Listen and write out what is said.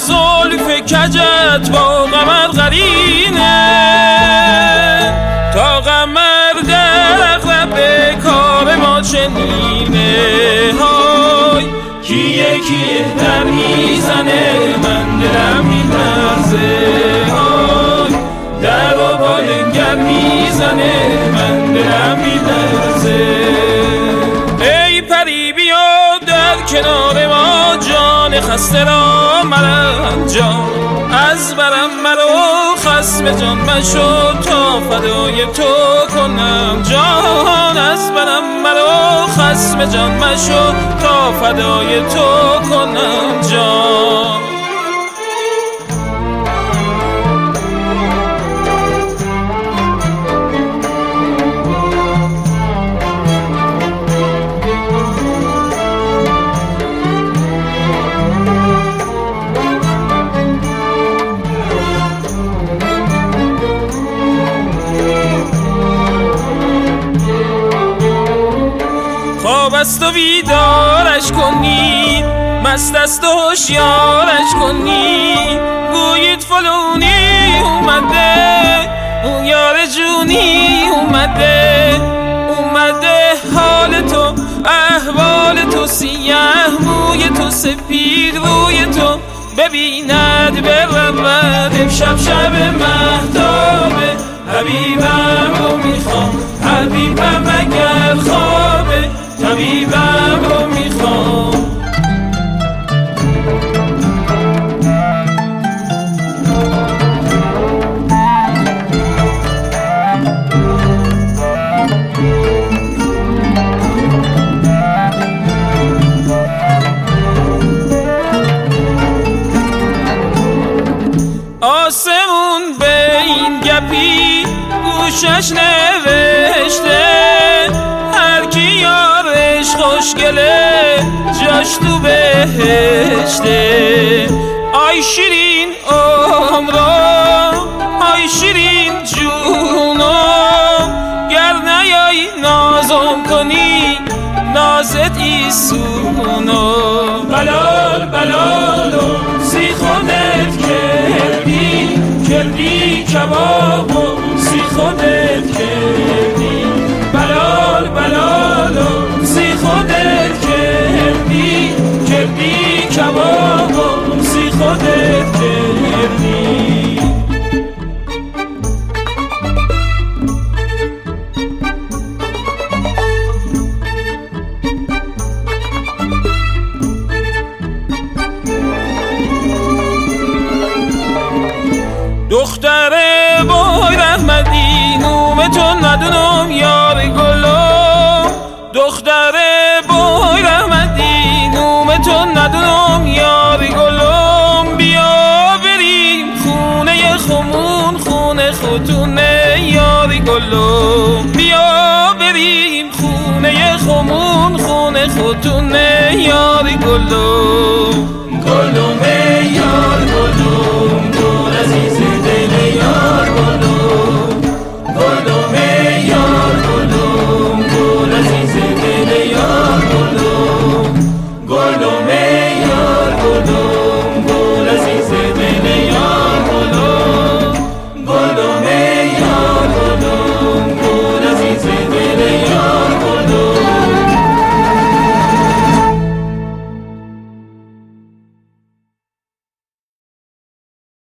زلف کجت با قمر قرینه، تا قمر دقدق به کار ما چنینه. های کیه در میزنه من دلم میلرزه، های در و بالنگر میزنه من دلم میلرزه. ای پری بیا در کنار ما، جان خسته را مرنجان، از برم مرا خصم جان مشو تا فدای تو کنم جان، از برم مرا خصم جان مشو تا فدای تو کنم جان. خواب است و بیدارش کنید، مست است و هوشیارش کنید، گویید فلونی اومده، اون یار جونی اومده، اومده حال تو احوال تو، سیه موی تو سپید روی تو ببیند برود امشب شب مهتابه. حبیبم رو میخوام، حبیبم اگر خوابه، طبیبم رو میخوام. آسمون به این گپی گوشش نوشته، هر کی یارش خوشگله جاش تو بهشته. آی شیرین عمرم، آی شیرین جونم، گر نیایی نازم کنی نازت ایسونو. بلال بلالو سی خودت کردی کبابو، سی خودت کردی. بلال بلالو سی خودت کردی کبابو، سی خودت کردی. دختر بای رحمتی نوم تو ندونم یار گلم، دختر بای رحمتی نوم تو ندونم یار گلم. بیا بریم خونه خمون، خونه خودونه یار گلم، بیا بریم خونه خمون، خونه خودونه یار گلم. گلم